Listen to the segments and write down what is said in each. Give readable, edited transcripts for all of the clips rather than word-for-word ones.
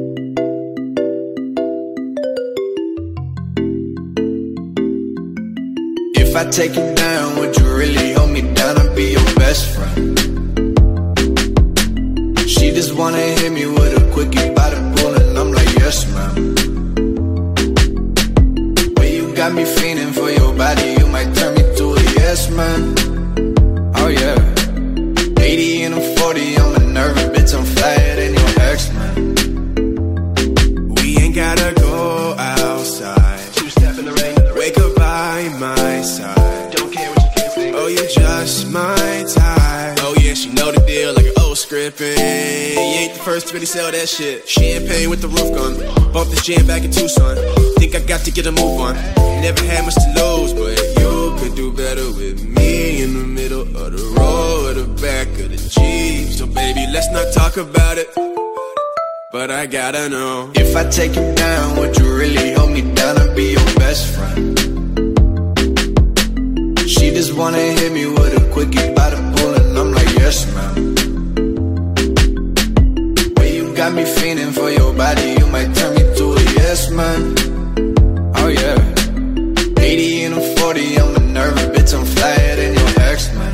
If I take you down, would you really hold me down? I'd be your best friend. She just wanna hit me with a quickie by the pool, and I'm like, yes, ma'am. Way you got me fiending for your body, you might turn me to a yes, man. Oh yeah. 80 and I'm 40, I'm a nervous bitch, I'm flyer than your ex, man. We ain't gotta go outside. Two-step in the rain. Wake up by my side. Don't care what you can say. Oh, you're just my type. Oh yeah, she know the deal like an old script. And you ain't the first to really sell that shit. Champagne with the roof gun. Bump this jam back in Tucson. Think I got to get a move on. Never had much to lose, but you could do better with me in the middle of the road or the back of the Jeep. So baby, let's not talk about it, but I gotta know. If I take you down, would you really hold me down? I'd be your best friend. She just wanna hit me with a quickie by the pool, and I'm like, yes, ma'am. Way you got me fiending for your body, you might turn me to a yes, man. Oh yeah. 80 and I'm 40, I'm a nervous bitch, I'm flyer than your ex, man.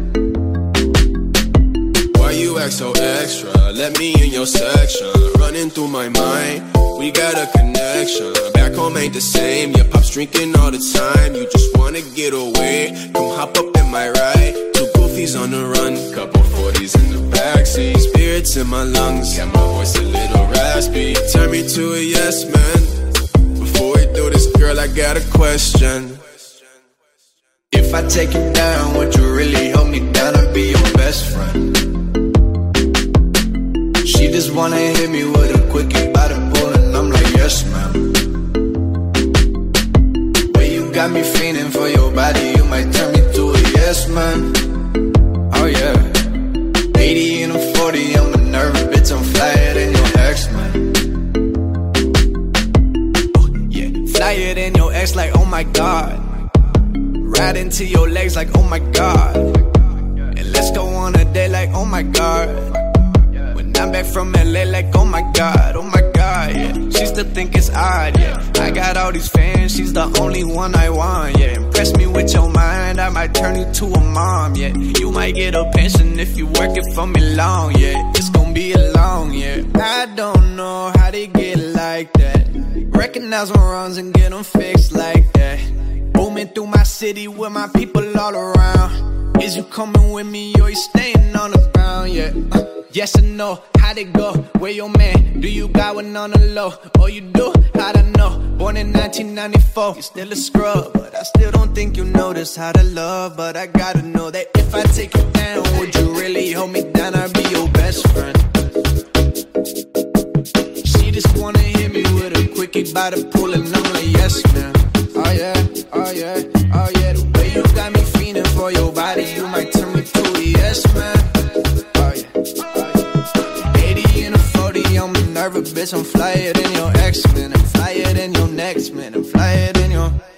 Why you act so extra? Let me in your section. Running through my mind, we got a connection. Back home ain't the same, your pop's drinking all the time. You just wanna get away, come hop up in my ride. Two goofies on the run, couple 40s in the backseat. Spirits in my lungs, got my voice a little raspy. Turn me to a yes man. Before we do this, girl, I got a question. If I take you down, would you really hold me down? I'd be your best friend. She just wanna hit me with a quickie by the pool, and I'm like, yes, ma'am. Way you got me fiending for your body, you might turn me to a yes, man. Oh yeah. 80 and I'm 40, I'm a nervous bitch, I'm flyer than your ex, man. Oh yeah. Flyer than your ex, like, oh my god. Right into your legs, like, oh my god. And let's go on a date, like, oh my god. When I'm back from LA, like, oh my god, yeah. She still think it's odd, yeah. I got all these fans, she's the only one I want, yeah. Impress me with your mind, I might turn you to a mom, yeah. You might get a pension if you work it for me long, yeah. It's gonna be a long, yeah. I don't know how they get like that. Recognize my wrongs and get them fixed like that. Booming through my city with my people all around. Is you coming with me or you staying on the ground, yeah? Yes or no, how'd it go? Where your man? Do you got one on the low? Oh, you do? How'd I know? Born in 1994, you still a scrub, but I still don't think you notice how to love. But I gotta know that if I take you down, would you really hold me down? I'd be your best friend. She just wanna hit me with a quickie by the pool, and I'm like, yes, man. Oh yeah, oh yeah, oh yeah. The way you got me fiending for your body, you might turn me to a yes, man. Oh yeah, oh yeah. 80 and a 40, I'm a nervous bitch, I'm flyer than your ex, man. I'm flyer than your next, man. I'm flyer than your